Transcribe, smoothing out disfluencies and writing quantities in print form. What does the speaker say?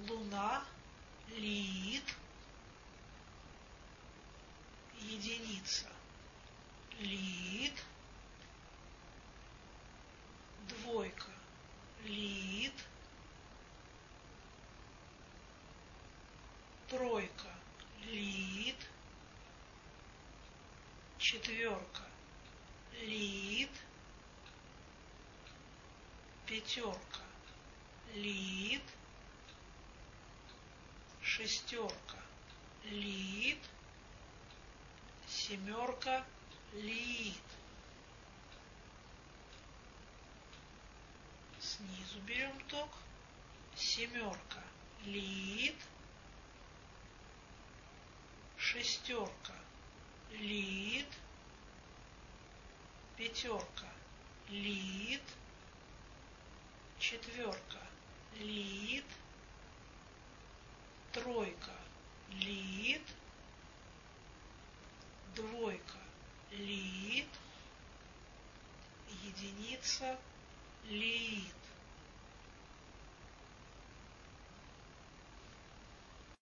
луна, лиит, единица, лиит, двойка, лиит, тройка, лиит, четверка, лиит, пятерка, лиит, шестерка, лиит, семерка, лиит. Снизу берем ток. Семерка, лиит, шестерка, лиит, пятерка, лиит, четверка, лиит, тройка, лиит, двойка, лиит, единица, лиит.